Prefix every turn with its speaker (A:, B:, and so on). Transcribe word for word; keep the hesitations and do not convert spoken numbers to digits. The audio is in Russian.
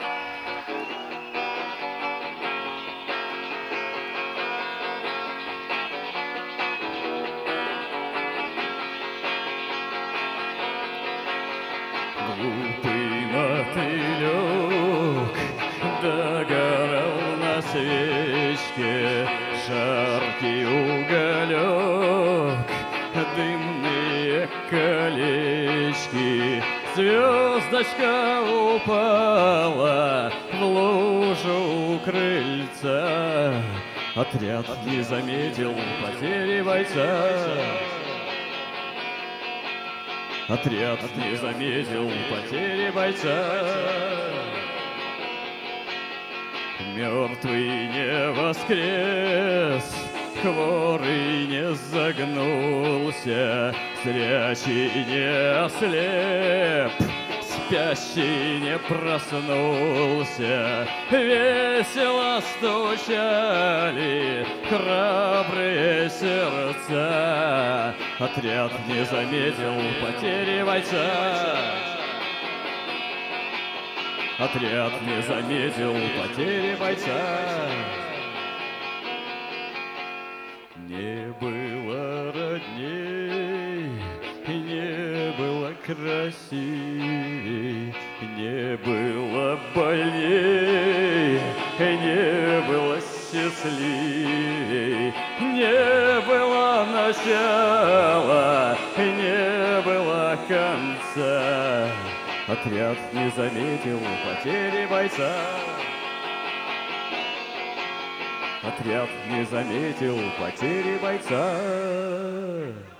A: Глупый мотылек догорал на свечке, жаркий уголек, дымные колечки. Звездочка упала в лужу у крыльца. Отряд не заметил потери бойца. Отряд не заметил потери бойца. Мертвый не воскрес, хворый не загнулся, зрячий не ослеп, спящий не проснулся. Весело стучали храбрые сердца. Отряд не заметил потери бойца. Отряд не заметил потери бойца. Не было родней, не было красивей, не было больней, не было счастливей, не было начала, не было конца. Отряд не заметил потери бойца. Отряд не заметил потери бойца.